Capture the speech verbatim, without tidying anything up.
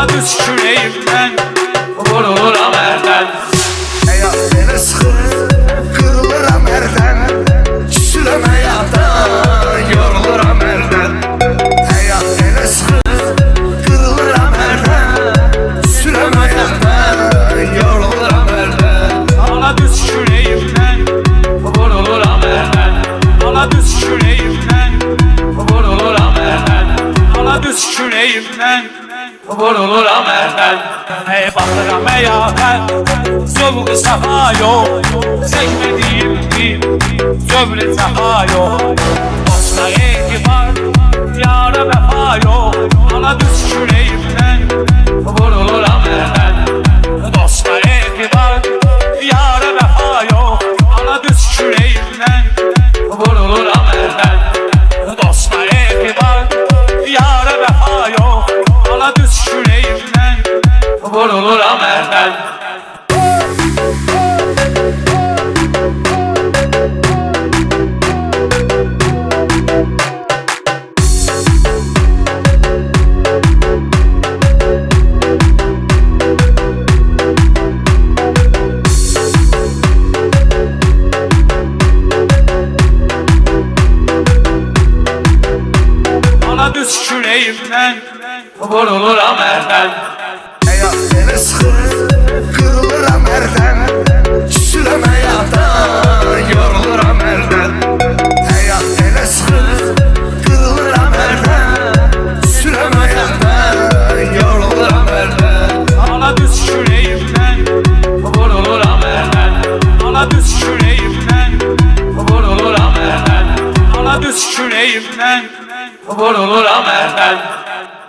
Ala düz kürəyimdən vuruluram ərdən. Həyat belə sıxır, qırılıram ərdən. Küsürəm həyatdan, yoruluram ərdən. Həyat belə sıxır, qırılıram ərdən. Küsürəm həyatdan, yoruluram ərdən. Ala düz kürəyimdən vuruluram ərdən. Ala düz kürəyimdən vuruluram ərdən. Ala düz kürəyimdən vuruluram ərdən. Ey baxıram həyatən, zövq-i səfa yox, çəkmədiyim bir zövr-i səfa yox. Dosta etibar, yara vəfa yox. Ala düz kürəyimdən vuruluram ərdən. Dosta etibar, yara vəfa yox. Ala düz kürəyimdən vuruluram ərdən. Dosta etibar, yara vəfa yox. Ala düz kürəyimdən vuruluram ərdən. Ala düz kürəyimdən vuruluram ərdən. Həyat belə sıxır, qırılıram ərdən. Küsürəm həyatdan, yoruluram ərdən. Həyat belə sıxır, qırılıram ərdən. Küsürəm həyatdan, yoruluram ərdən. Ala düz kürəyimdən vuruluram ərdən. Ala düz kürəyimdən vuruluram ərdən. Ala düz kürəyimdən vuruluram ərdən.